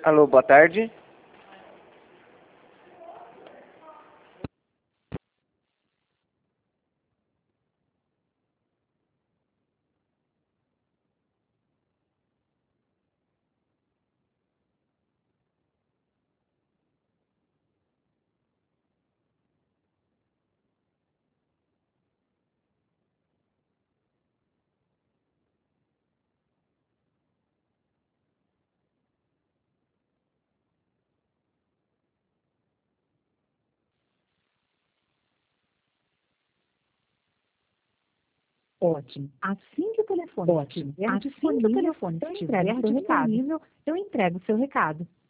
Alô, boa tarde. Ótimo. Assim que o telefone estiver disponível, eu entrego o seu recado.